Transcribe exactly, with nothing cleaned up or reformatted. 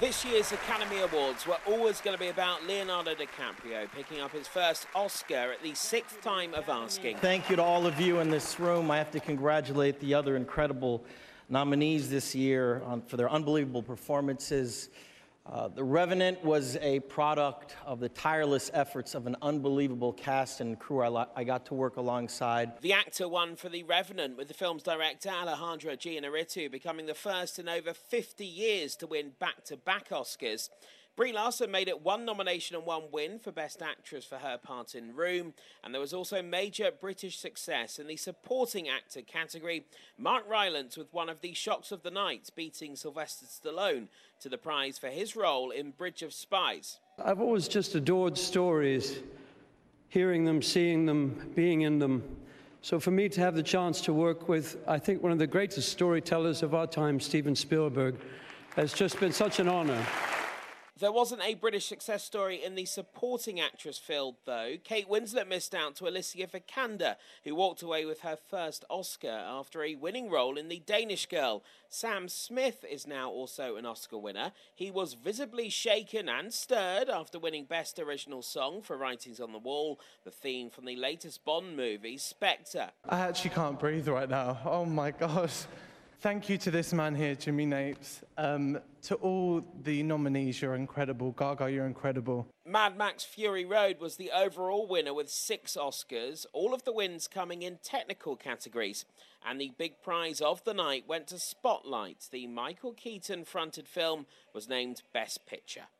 This year's Academy Awards were always going to be about Leonardo DiCaprio picking up his first Oscar at the sixth time of asking. Thank you to all of you in this room. I have to congratulate the other incredible nominees this year on, for their unbelievable performances. Uh, The Revenant was a product of the tireless efforts of an unbelievable cast and crew I, I got to work alongside. The actor won for The Revenant, with the film's director Alejandro Inarritu becoming the first in over fifty years to win back-to-back Oscars. Brie Larson made it one nomination and one win for Best Actress for her part in Room, and there was also major British success in the Supporting Actor category. Mark Rylance with one of the shocks of the night, beating Sylvester Stallone to the prize for his role in Bridge of Spies. I've always just adored stories, hearing them, seeing them, being in them. So for me to have the chance to work with, I think, one of the greatest storytellers of our time, Steven Spielberg, has just been such an honor. There wasn't a British success story in the supporting actress field, though. Kate Winslet missed out to Alicia Vikander, who walked away with her first Oscar after a winning role in The Danish Girl. Sam Smith is now also an Oscar winner. He was visibly shaken and stirred after winning Best Original Song for Writings on the Wall, the theme from the latest Bond movie, Spectre. I actually can't breathe right now. Oh my gosh. Thank you to this man here, Jimmy Napes. Um, to all the nominees, you're incredible. Gaga, you're incredible. Mad Max Fury Road was the overall winner with six Oscars, all of the wins coming in technical categories. And the big prize of the night went to Spotlight. The Michael Keaton-fronted film was named Best Picture.